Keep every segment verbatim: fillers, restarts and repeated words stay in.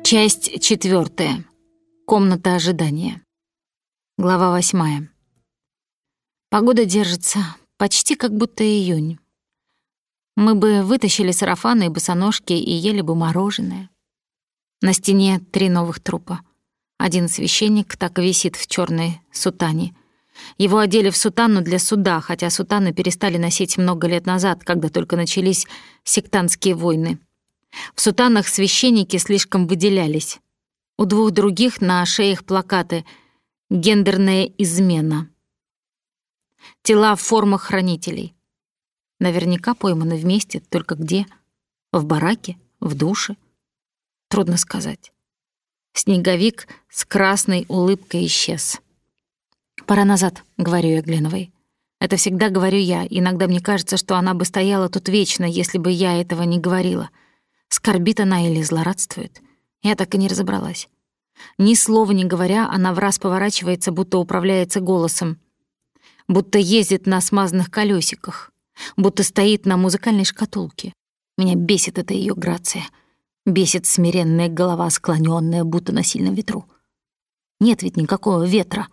Часть четвертая. Комната ожидания. Глава восьмая. Погода держится почти как будто июнь. Мы бы вытащили сарафаны и босоножки и ели бы мороженое. На стене три новых трупа. Один священник так и висит в черной сутане. Его одели в сутану для суда, хотя сутаны перестали носить много лет назад, когда только начались сектантские войны. В сутанах священники слишком выделялись. У двух других на шеях плакаты «Гендерная измена». Тела в формах хранителей. Наверняка пойманы вместе, только где? В бараке? В душе? Трудно сказать. Снеговик с красной улыбкой исчез. «Пора назад», — говорю я Гленовой. Это всегда говорю я. Иногда мне кажется, что она бы стояла тут вечно, если бы я этого не говорила. Скорбит она или злорадствует? Я так и не разобралась. Ни слова не говоря, она враз поворачивается, будто управляется голосом, будто ездит на смазанных колесиках, будто стоит на музыкальной шкатулке. Меня бесит эта ее грация. Бесит смиренная голова, склонённая, будто на сильном ветру. Нет ведь никакого ветра.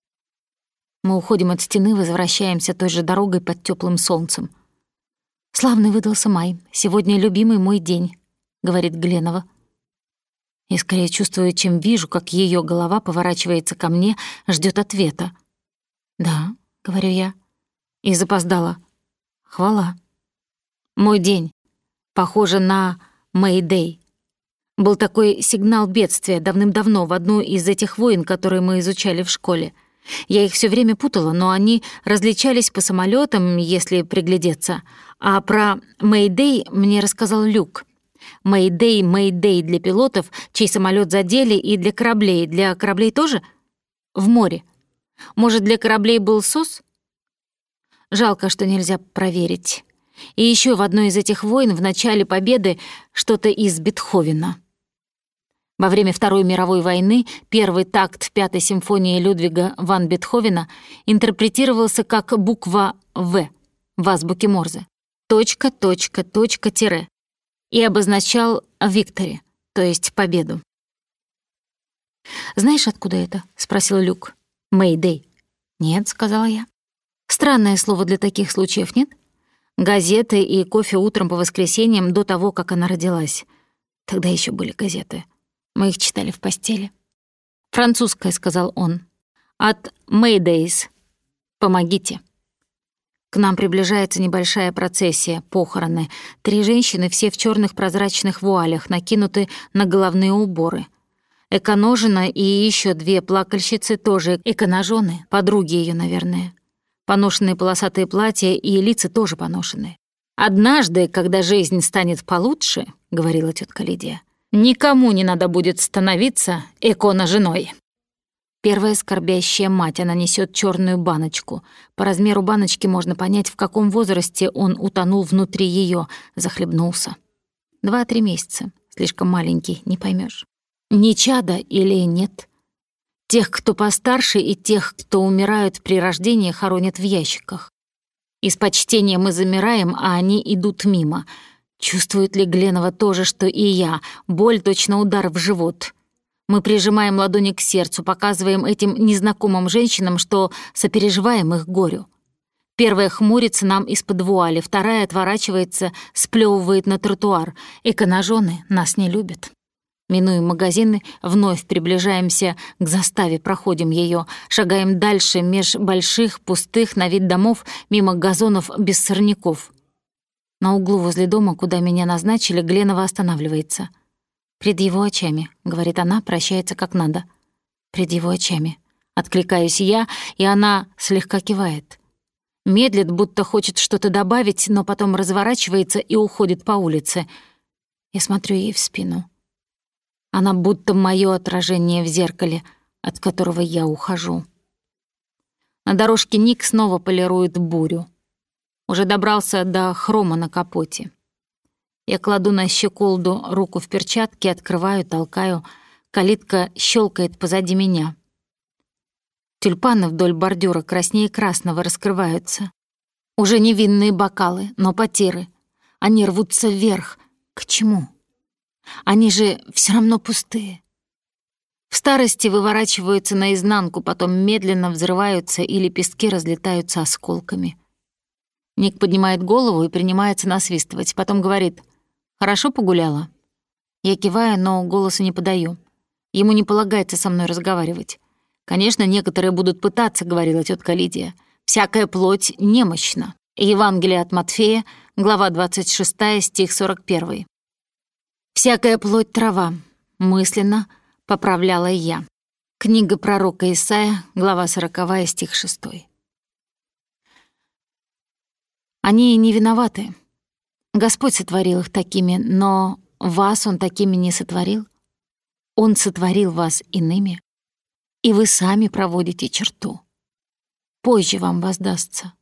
Мы уходим от стены, возвращаемся той же дорогой под тёплым солнцем. «Славный выдался май. Сегодня любимый мой день», — говорит Гленова. Я скорее чувствую, чем вижу, как её голова поворачивается ко мне, ждёт ответа. «Да», — говорю я, и запоздала. «Хвала. Мой день. Похоже на Мэйдэй. Был такой сигнал бедствия давным-давно в одну из этих войн, которые мы изучали в школе. Я их всё время путала, но они различались по самолётам, если приглядеться. А про Мэйдэй мне рассказал Люк. Мэйдэй, Мэйдэй для пилотов, чей самолёт задели, и для кораблей. Для кораблей тоже? В море. Может, для кораблей был СОС? Жалко, что нельзя проверить. И ещё в одной из этих войн в начале победы что-то из Бетховена. Во время Второй мировой войны первый такт Пятой симфонии Людвига ван Бетховена интерпретировался как буква «В» в азбуке Морзе. Точка, точка, точка, тире. И обозначал «Виктори», то есть победу. «Знаешь, откуда это?» — спросил Люк. «Мэйдэй». «Нет», — сказала я. «Странное слово для таких случаев, нет? Газеты и кофе утром по воскресеньям до того, как она родилась. Тогда ещё были газеты. Мы их читали в постели». «Французское», — сказал он. «От Мэйдэйс. Помогите». К нам приближается небольшая процессия, похороны. Три женщины, все в чёрных прозрачных вуалях, накинуты на головные уборы. Эконожена и ещё две плакальщицы, тоже эконожёны, подруги её, наверное. Поношенные полосатые платья и лица тоже поношенные. «Однажды, когда жизнь станет получше, — говорила тётка Лидия, — никому не надо будет становиться эконоженой». Первая скорбящая мать, она несёт чёрную баночку. По размеру баночки можно понять, в каком возрасте он утонул внутри её, захлебнулся. Два-три месяца. Слишком маленький, не поймёшь. Не чадо или нет. Тех, кто постарше, и тех, кто умирают при рождении, хоронят в ящиках. Из почтения мы замираем, а они идут мимо. Чувствует ли Гленова то же, что и я? Боль, точно удар в живот. Мы прижимаем ладони к сердцу, показываем этим незнакомым женщинам, что сопереживаем их горю. Первая хмурится нам из-под вуали, вторая отворачивается, сплёвывает на тротуар. Эконожёны нас не любят. Минуем магазины, вновь приближаемся к заставе, проходим её, шагаем дальше меж больших, пустых на вид домов, мимо газонов без сорняков. На углу возле дома, куда меня назначили, Гленова останавливается. «Пред его очами», — говорит она, прощается как надо. «Пред его очами». Откликаюсь я, и она слегка кивает. Медлит, будто хочет что-то добавить, но потом разворачивается и уходит по улице. Я смотрю ей в спину. Она будто моё отражение в зеркале, от которого я ухожу. На дорожке Ник снова полирует бурю. Уже добрался до хрома на капоте. Я кладу на щеколду руку в перчатке, открываю, толкаю. Калитка щелкает позади меня. Тюльпаны вдоль бордюра краснее красного раскрываются. Уже невинные бокалы, но потиры. Они рвутся вверх. К чему? Они же все равно пустые. В старости выворачиваются наизнанку, потом медленно взрываются, и лепестки разлетаются осколками. Ник поднимает голову и принимается насвистывать, потом говорит: «Хорошо погуляла?» Я киваю, но голоса не подаю. Ему не полагается со мной разговаривать. «Конечно, некоторые будут пытаться», — говорила тетка Лидия. «Всякая плоть немощна». Евангелие от Матфея, глава двадцать шестая, стих сорок первый. «Всякая плоть — трава», — мысленно поправляла я. Книга пророка Исаия, глава сороковая, стих шестой. Они не виноваты. Господь сотворил их такими, но вас Он такими не сотворил. Он сотворил вас иными, и вы сами проводите черту. Позже вам воздастся.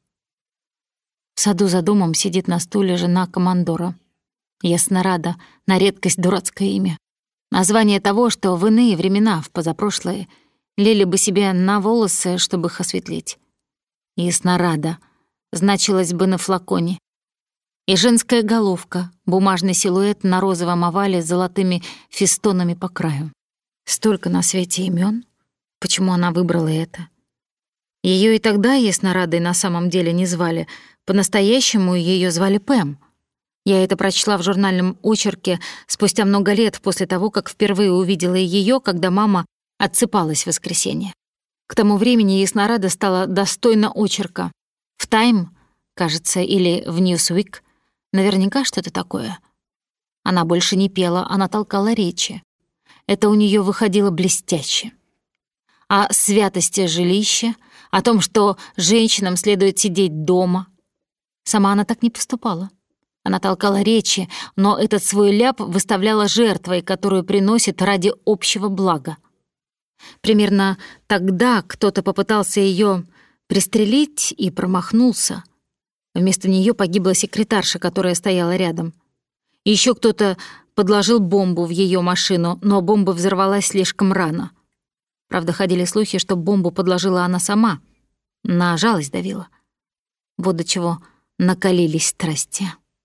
В саду за домом сидит на стуле жена командора. Яснорада, на редкость дурацкое имя. Название того, что в иные времена, в позапрошлые, лили бы себе на волосы, чтобы их осветлить. Яснорада значилось бы на флаконе. И женская головка, бумажный силуэт на розовом овале с золотыми фестонами по краю. Столько на свете имен. Почему она выбрала это? Ее и тогда Яснорадой на самом деле не звали. По-настоящему ее звали Пэм. Я это прочла в журнальном очерке спустя много лет после того, как впервые увидела ее, когда мама отсыпалась в воскресенье. К тому времени Яснорада стала достойна очерка. В «Тайм», кажется, или в «Ньюсвик», наверняка что-то такое. Она больше не пела, она толкала речи. Это у нее выходило блестяще. О святости жилища, о том, что женщинам следует сидеть дома. Сама она так не поступала. Она толкала речи, но этот свой ляп выставляла жертвой, которую приносит ради общего блага. Примерно тогда кто-то попытался ее пристрелить и промахнулся. Вместо нее погибла секретарша, которая стояла рядом. Еще кто-то подложил бомбу в ее машину, но бомба взорвалась слишком рано. Правда, ходили слухи, что бомбу подложила она сама. На жалость давила. Вот до чего накалились страсти.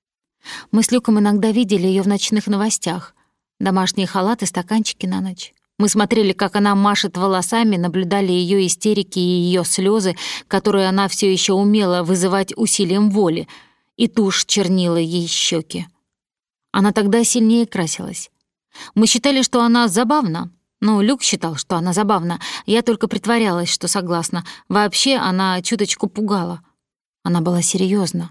Мы с Люком иногда видели ее в ночных новостях. Домашние халаты, стаканчики на ночь. Мы смотрели, как она машет волосами, наблюдали ее истерики и ее слезы, которые она все еще умела вызывать усилием воли, и тушь чернила ей щеки. Она тогда сильнее красилась. Мы считали, что она забавна. Ну, Люк считал, что она забавна. Я только притворялась, что согласна. Вообще она чуточку пугала. Она была серьезна.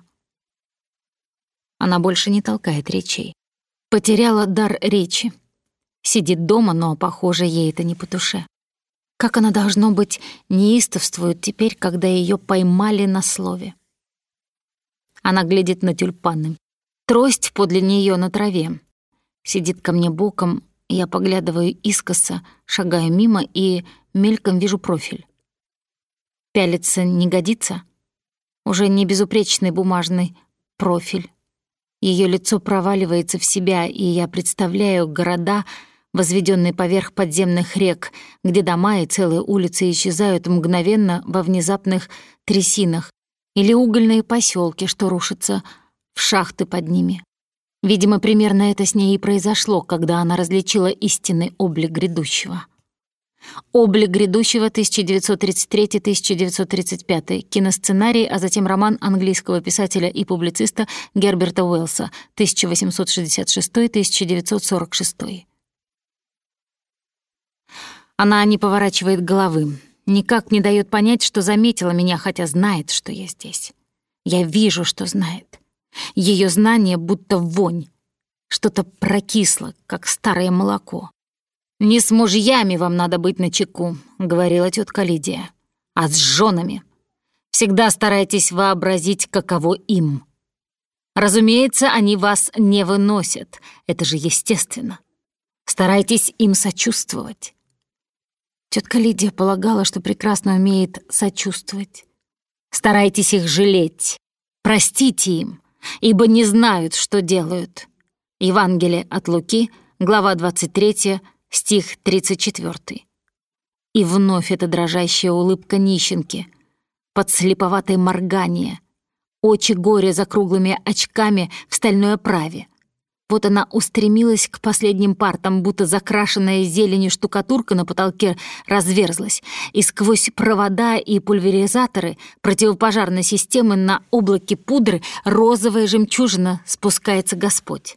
Она больше не толкает речей. Потеряла дар речи. Сидит дома, но, похоже, ей это не по душе. Как она, должно быть, неистовствует теперь, когда ее поймали на слове. Она глядит на тюльпаны. Трость подле нее на траве. Сидит ко мне боком, я поглядываю искоса, шагаю мимо и мельком вижу профиль. Пялиться не годится. Уже не безупречный бумажный профиль. Ее лицо проваливается в себя, и я представляю города, возведенные поверх подземных рек, где дома и целые улицы исчезают мгновенно во внезапных трясинах, или угольные поселки, что рушатся в шахты под ними. Видимо, примерно это с ней и произошло, когда она различила истинный облик грядущего. «Облик грядущего» тысяча девятьсот тридцать третий — тысяча девятьсот тридцать пятый, киносценарий, а затем роман английского писателя и публициста Герберта Уэллса тысяча восемьсот шестьдесят шестой — тысяча девятьсот сорок шестой. Она не поворачивает головы, никак не дает понять, что заметила меня, хотя знает, что я здесь. Я вижу, что знает. Ее знание будто вонь. Что-то прокисло, как старое молоко. «Не с мужьями вам надо быть начеку», — говорила тетка Лидия, «а с женами. Всегда старайтесь вообразить, каково им. Разумеется, они вас не выносят, это же естественно. Старайтесь им сочувствовать». Тетка Лидия полагала, что прекрасно умеет сочувствовать. «Старайтесь их жалеть, простите им, ибо не знают, что делают». Евангелие от Луки, глава двадцать третья, стих тридцать четвёртый. И вновь эта дрожащая улыбка нищенки, подслеповатое моргание, очи горя за круглыми очками в стальной оправе. Вот она устремилась к последним партам, будто закрашенная зеленью штукатурка на потолке разверзлась, и сквозь провода и пульверизаторы противопожарной системы на облаке пудры розовая жемчужина спускается Господь.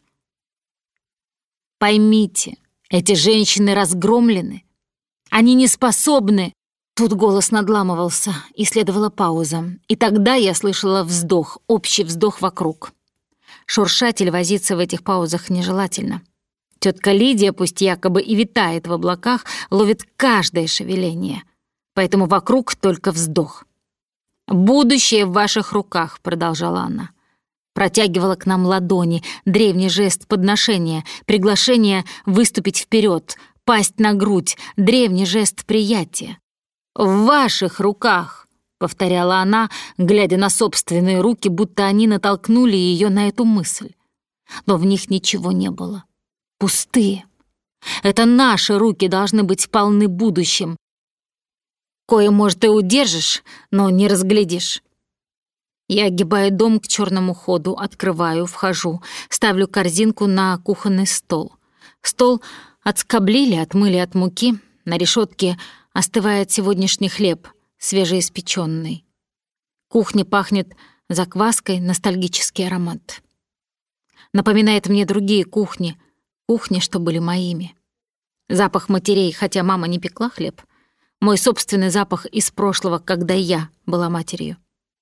Поймите, эти женщины разгромлены. Они не способны. Тут голос надламывался, и следовала пауза. И тогда я слышала вздох, общий вздох вокруг. Шуршать или возиться в этих паузах нежелательно. Тетка Лидия, пусть якобы и витает в облаках, ловит каждое шевеление. Поэтому вокруг только вздох. «Будущее в ваших руках», — продолжала она. Протягивала к нам ладони, древний жест подношения, приглашение выступить вперед, пасть на грудь, древний жест приятия. «В ваших руках», — повторяла она, глядя на собственные руки, будто они натолкнули ее на эту мысль. Но в них ничего не было. Пустые. Это наши руки должны быть полны будущим. Кое, может, и удержишь, но не разглядишь. Я огибаю дом к черному ходу, открываю, вхожу, ставлю корзинку на кухонный стол. Стол отскоблили, отмыли от муки, на решетке остывает сегодняшний хлеб, свежеиспеченный. Кухня пахнет закваской, ностальгический аромат. Напоминает мне другие кухни, кухни, что были моими. Запах матерей, хотя мама не пекла хлеб. Мой собственный запах из прошлого, когда я была матерью.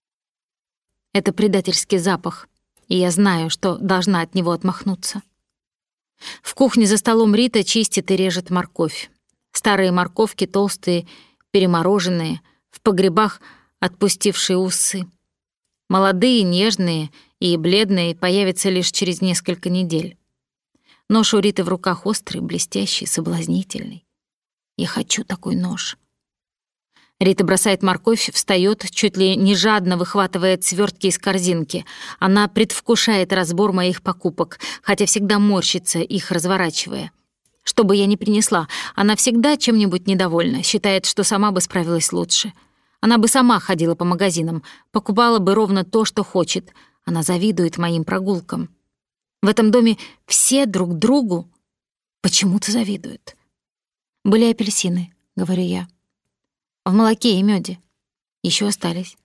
Это предательский запах, и я знаю, что должна от него отмахнуться. В кухне за столом Рита чистит и режет морковь. Старые морковки, толстые, перемороженные, в погребах отпустившие усы. Молодые, нежные и бледные появятся лишь через несколько недель. Нож у Риты в руках острый, блестящий, соблазнительный. Я хочу такой нож. Рита бросает морковь, встаёт, чуть ли не жадно выхватывает свёртки из корзинки. Она предвкушает разбор моих покупок, хотя всегда морщится, их разворачивая. Что бы я ни принесла, она всегда чем-нибудь недовольна, считает, что сама бы справилась лучше. Она бы сама ходила по магазинам, покупала бы ровно то, что хочет. Она завидует моим прогулкам. В этом доме все друг другу почему-то завидуют. «Были апельсины», — говорю я. «В молоке и мёде. Ещё остались».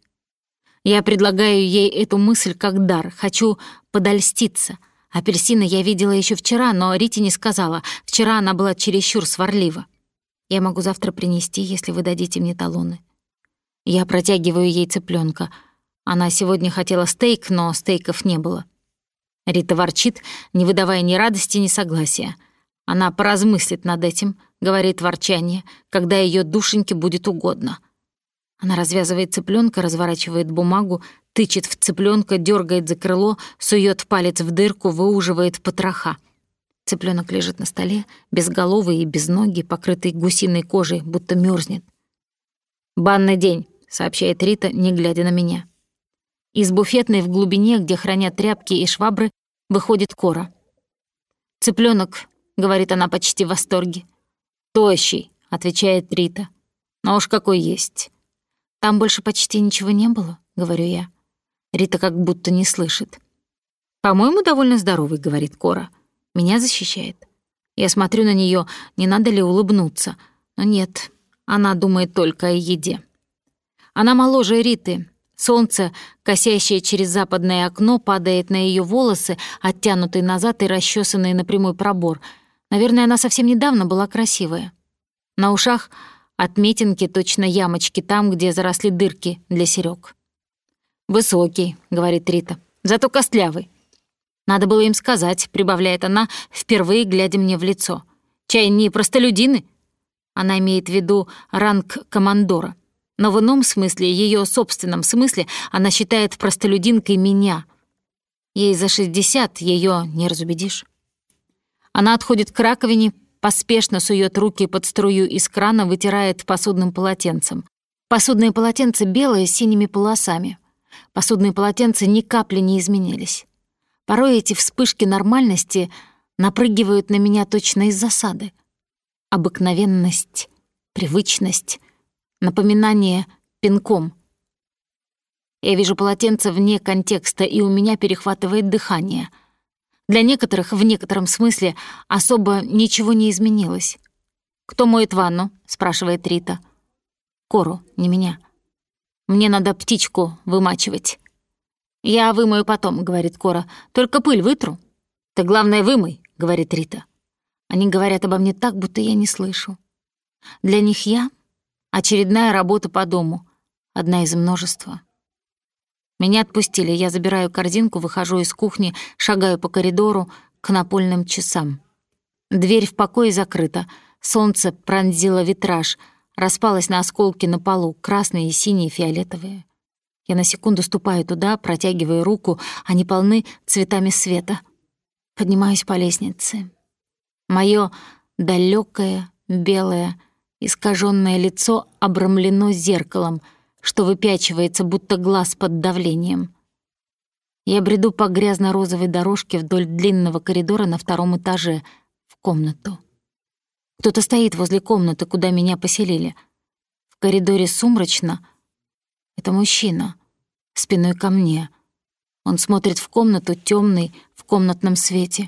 Я предлагаю ей эту мысль как дар, хочу подольститься. Апельсины я видела ещё вчера, но Рите не сказала. Вчера она была чересчур сварлива. Я могу завтра принести, если вы дадите мне талоны. Я протягиваю ей цыплёнка. Она сегодня хотела стейк, но стейков не было. Рита ворчит, не выдавая ни радости, ни согласия. Она поразмыслит над этим, говорит ворчание, когда её душеньке будет угодно. Она развязывает цыплёнка, разворачивает бумагу, тычет в цыплёнка, дёргает за крыло, суёт палец в дырку, выуживает потроха. Цыплёнок лежит на столе, безголовый и без ноги, покрытый гусиной кожей, будто мёрзнет. «Банный день», — сообщает Рита, не глядя на меня. Из буфетной в глубине, где хранят тряпки и швабры, выходит Кора. «Цыплёнок», — говорит она почти в восторге. «Тощий», — отвечает Рита. «Но уж какой есть». «Там больше почти ничего не было», — говорю я. Рита как будто не слышит. «По-моему, довольно здоровый», — говорит Кора. «Меня защищает». Я смотрю на неё, не надо ли улыбнуться. Но нет, она думает только о еде. Она моложе Риты. Солнце, косящее через западное окно, падает на её волосы, оттянутые назад и расчесанные на прямой пробор. Наверное, она совсем недавно была красивая. На ушах отметинки, точно ямочки, там, где заросли дырки для серёг. «Высокий», — говорит Рита, — «зато костлявый». «Надо было им сказать», — прибавляет она, впервые глядя мне в лицо. «Чай не простолюдины?» Она имеет в виду ранг командора. Но в ином смысле, её собственном смысле, она считает простолюдинкой меня. Ей за шестьдесят, её не разубедишь. Она отходит к раковине, поспешно сует руки под струю из крана, вытирает посудным полотенцем. Посудное полотенце белое с синими полосами. Посудные полотенца ни капли не изменились. Порой эти вспышки нормальности напрыгивают на меня точно из засады. Обыкновенность, привычность, напоминание пинком. Я вижу полотенце вне контекста, и у меня перехватывает дыхание. Для некоторых, в некотором смысле, особо ничего не изменилось. «Кто моет ванну?» — спрашивает Рита. «Кору, не меня. Мне надо птичку вымачивать». «Я вымою потом», — говорит Кора. «Только пыль вытру». «Ты, главное, вымой», — говорит Рита. Они говорят обо мне так, будто я не слышу. Для них я — очередная работа по дому, одна из множества. Меня отпустили, я забираю корзинку, выхожу из кухни, шагаю по коридору к напольным часам. Дверь в покое закрыта, солнце пронзило витраж, распалось на осколки на полу, красные, синие, фиолетовые. Я на секунду ступаю туда, протягиваю руку, они полны цветами света. Поднимаюсь по лестнице. Моё далёкое, белое, искажённое лицо обрамлено зеркалом, что выпячивается, будто глаз под давлением. Я бреду по грязно-розовой дорожке вдоль длинного коридора на втором этаже, в комнату. Кто-то стоит возле комнаты, куда меня поселили. В коридоре сумрачно. Это мужчина, спиной ко мне. Он смотрит в комнату, тёмный, в комнатном свете.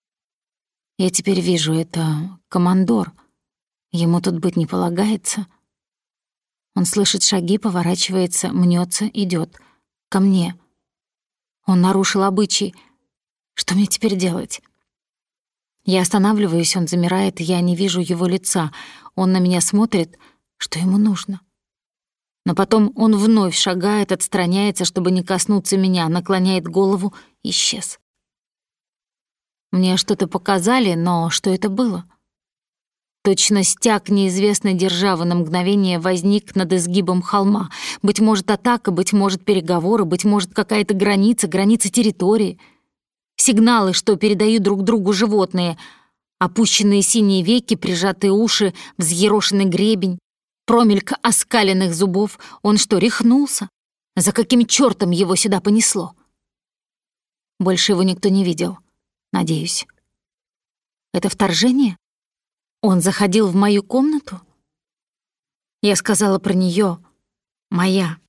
Я теперь вижу, это командор. Ему тут быть не полагается. Он слышит шаги, поворачивается, мнется, идет ко мне. Он нарушил обычай. Что мне теперь делать? Я останавливаюсь, он замирает, я не вижу его лица. Он на меня смотрит, что ему нужно. Но потом он вновь шагает, отстраняется, чтобы не коснуться меня, наклоняет голову, исчез. Мне что-то показали, но что это было? Точно стяг неизвестной державы на мгновение возник над изгибом холма. Быть может, атака, быть может, переговоры, быть может, какая-то граница, граница территории. Сигналы, что передают друг другу животные. Опущенные синие веки, прижатые уши, взъерошенный гребень. Промельк оскаленных зубов. Он что, рехнулся? За каким чёртом его сюда понесло? Больше его никто не видел. Надеюсь. Это вторжение? Он заходил в мою комнату? Я сказала про неё. Моя.